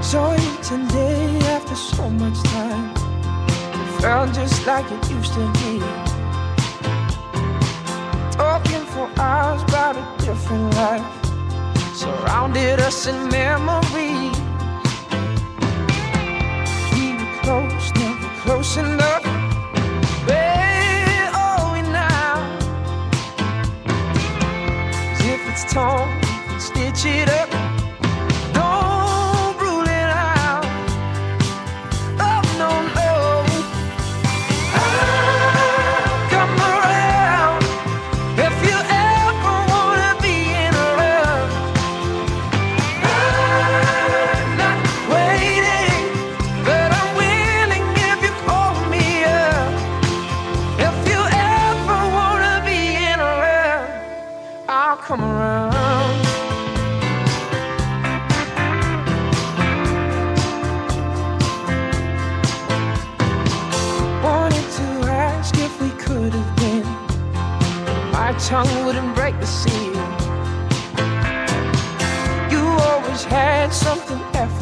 Saw you today after so much time. It felt just like it used to be. Talking for hours about a different life surrounded us in memory. We were close, never close enough. Where are we now? As if it's torn, we can stitch it up. Come around. Wanted to ask if we could have been. My tongue wouldn't break the seal. You always had something effortless